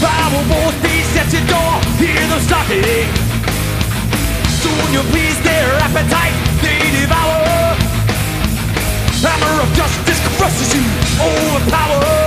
Power walls beast at your door, hear them knocking. Soon you'll please their appetite, they devour. Hammer of justice crushes you, overpower.